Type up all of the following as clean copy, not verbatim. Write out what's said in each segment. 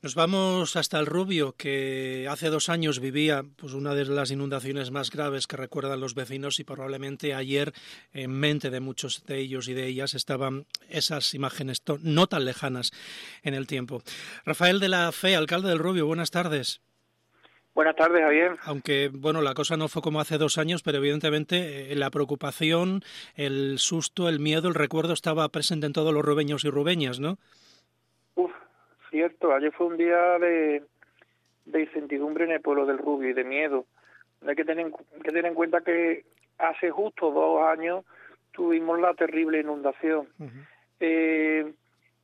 Nos vamos hasta el Rubio, que hace 2 años vivía pues una de las inundaciones más graves que recuerdan los vecinos, y probablemente ayer en mente de muchos de ellos y de ellas estaban esas imágenes no tan lejanas en el tiempo. Rafael de la Fe, alcalde del Rubio, buenas tardes. Buenas tardes, Javier. Aunque, bueno, la cosa no fue como hace 2 años, pero evidentemente la preocupación, el susto, el miedo, el recuerdo estaba presente en todos los rubeños y rubeñas, ¿no? Cierto, ayer fue un día de incertidumbre en el pueblo del Rubio y de miedo. Hay que tener en cuenta que hace justo 2 años tuvimos la terrible inundación. Uh-huh.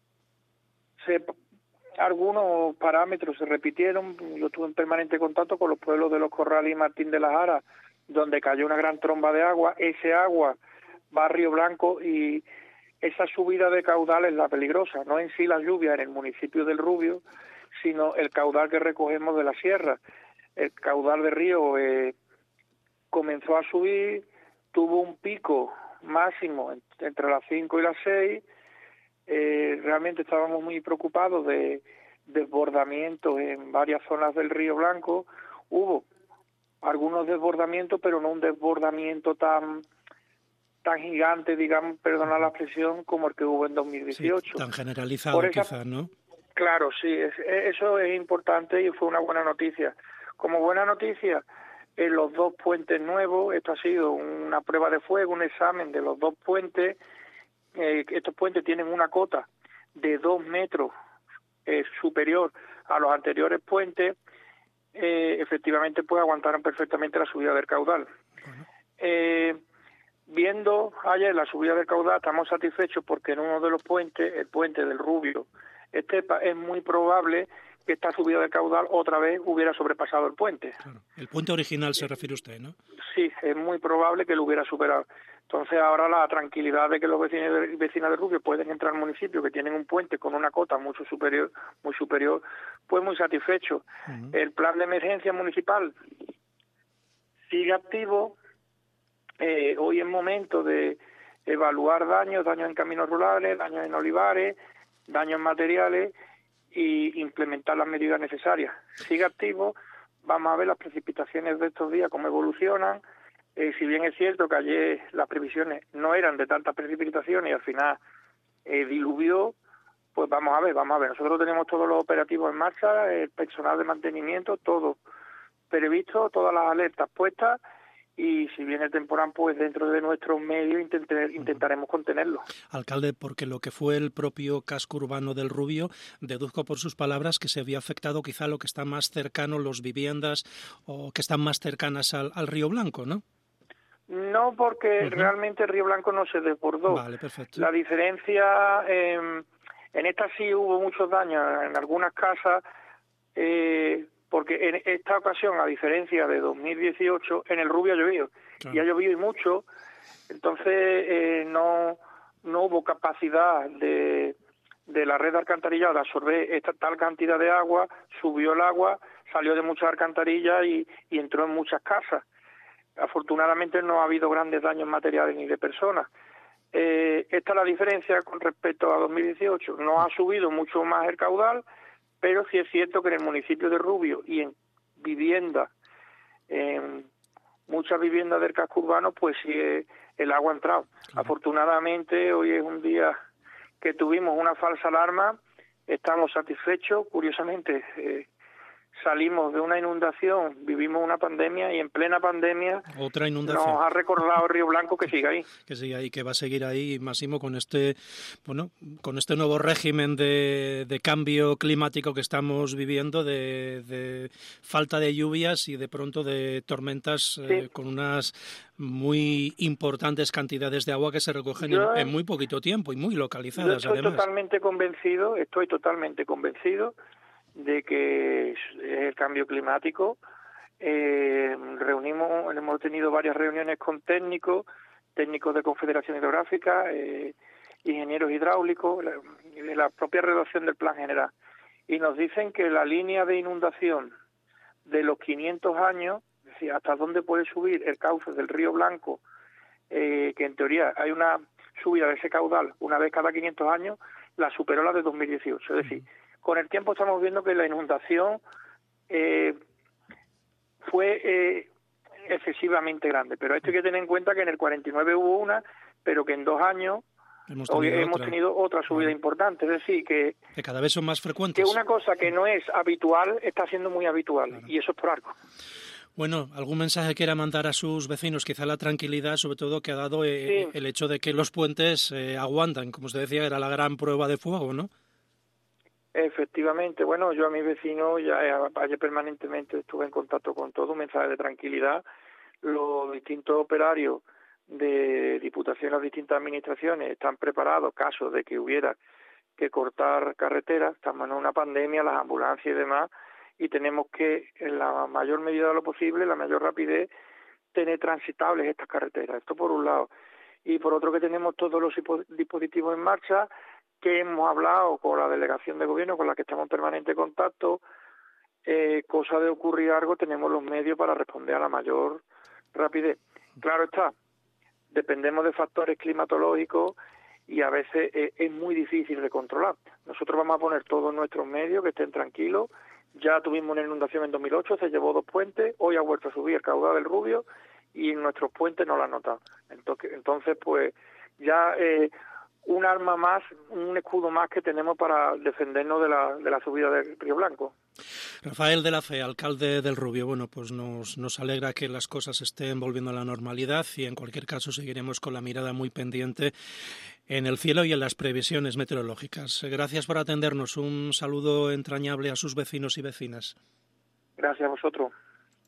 Algunos parámetros se repitieron. Yo estuve en permanente contacto con los pueblos de Los Corrales y Martín de la Jara, donde cayó una gran tromba de agua. Ese agua va a Río Blanco y esa subida de caudal es la peligrosa, no en sí la lluvia en el municipio del Rubio, sino el caudal que recogemos de la sierra. El caudal de río comenzó a subir, tuvo un pico máximo entre las 5 y las 6. Realmente estábamos muy preocupados de desbordamientos en varias zonas del Río Blanco. Hubo algunos desbordamientos, pero no un desbordamiento tan gigante, digamos, perdona la expresión, como el que hubo en 2018. Sí, tan generalizado quizás, ¿no? Claro, sí, eso es importante y fue una buena noticia. Como buena noticia, en los 2 puentes nuevos, esto ha sido una prueba de fuego, un examen de los 2 puentes. Estos puentes tienen una cota de 2 metros superior a los anteriores puentes. Efectivamente, pues aguantaron perfectamente la subida del caudal. Bueno. Viendo ayer la subida del caudal, estamos satisfechos porque en uno de los puentes, el puente del Rubio Estepa, es muy probable que esta subida del caudal otra vez hubiera sobrepasado el puente. Claro. El puente original se refiere usted, ¿no? Sí, es muy probable que lo hubiera superado. Entonces ahora la tranquilidad de que los vecinos y vecinas de Rubio pueden entrar al municipio, que tienen un puente con una cota mucho superior, pues muy satisfecho. Uh-huh. El plan de emergencia municipal sigue activo. Hoy es momento de evaluar daños en caminos rurales, daños en olivares, daños materiales y implementar las medidas necesarias. Sigue activo, vamos a ver las precipitaciones de estos días, cómo evolucionan. Si bien es cierto que ayer las previsiones no eran de tantas precipitaciones y al final diluvió, pues vamos a ver. Nosotros tenemos todos los operativos en marcha, el personal de mantenimiento, todo previsto, todas las alertas puestas. Y si viene el temporal, pues dentro de nuestros medios intentaremos contenerlo. Alcalde, porque lo que fue el propio casco urbano del Rubio, deduzco por sus palabras que se había afectado quizá lo que está más cercano, las viviendas o que están más cercanas al Río Blanco, ¿no? No, porque realmente el Río Blanco no se desbordó. Vale, perfecto. La diferencia, en esta sí hubo muchos daños en algunas casas, porque en esta ocasión, a diferencia de 2018, en el Rubio ha llovido, claro. Y ha llovido y mucho, entonces no hubo capacidad de la red de alcantarillado de absorber esta tal cantidad de agua, subió el agua, salió de muchas alcantarillas y entró en muchas casas. Afortunadamente no ha habido grandes daños materiales ni de personas. Esta es la diferencia con respecto a 2018. No ha subido mucho más el caudal, pero sí es cierto que en el municipio de Rubio y en viviendas, en muchas viviendas del casco urbano, pues sí el agua ha entrado. Claro. Afortunadamente hoy es un día que tuvimos una falsa alarma, estamos satisfechos. Curiosamente salimos de una inundación, vivimos una pandemia y en plena pandemia otra inundación. Nos ha recordado Río Blanco que sigue ahí. Que sigue ahí, que va a seguir ahí, Máximo, con este nuevo régimen de cambio climático que estamos viviendo, de falta de lluvias y de pronto de tormentas sí. Con unas muy importantes cantidades de agua que se recogen en muy poquito tiempo y muy localizadas. Yo estoy además. Estoy totalmente convencido de que es el cambio climático. Hemos tenido varias reuniones con técnicos de Confederación Hidrográfica, ingenieros hidráulicos, la propia redacción del plan general, y nos dicen que la línea de inundación de los 500 años, es decir, hasta dónde puede subir el cauce del Río Blanco, que en teoría hay una subida de ese caudal una vez cada 500 años, la superó la de 2018, es decir, con el tiempo estamos viendo que la inundación fue excesivamente grande, pero esto hay que tener en cuenta que en el 49 hubo una, pero que en 2 años hemos tenido otra subida importante, es decir, que cada vez son más frecuentes. Que una cosa que no es habitual está siendo muy habitual, claro. Y eso es por algo. Bueno, ¿algún mensaje quiera mandar a sus vecinos? Quizá la tranquilidad, sobre todo, que ha dado el hecho de que los puentes aguantan. Como usted decía, era la gran prueba de fuego, ¿no? Efectivamente. Bueno, yo a mis vecinos ya ayer permanentemente estuve en contacto con todo, un mensaje de tranquilidad. Los distintos operarios de Diputación, las distintas administraciones están preparados, caso de que hubiera que cortar carreteras. Estamos en una pandemia, las ambulancias y demás, y tenemos que, en la mayor medida de lo posible, la mayor rapidez, tener transitables estas carreteras. Esto por un lado. Y por otro, que tenemos todos los dispositivos en marcha, que hemos hablado con la delegación de gobierno, con la que estamos en permanente contacto. Cosa de ocurrir algo, tenemos los medios para responder a la mayor rapidez. Claro está, dependemos de factores climatológicos y a veces es muy difícil de controlar. Nosotros vamos a poner todos nuestros medios que estén tranquilos. Ya tuvimos una inundación en 2008, se llevó 2 puentes, hoy ha vuelto a subir el caudal del Rubio y en nuestros puentes no lo han notado. Entonces pues ya un arma más, un escudo más que tenemos para defendernos de la subida del Río Blanco. Rafael de la Fe, alcalde del Rubio, bueno, pues nos alegra que las cosas estén volviendo a la normalidad y en cualquier caso seguiremos con la mirada muy pendiente en el cielo y en las previsiones meteorológicas. Gracias por atendernos. Un saludo entrañable a sus vecinos y vecinas. Gracias a vosotros.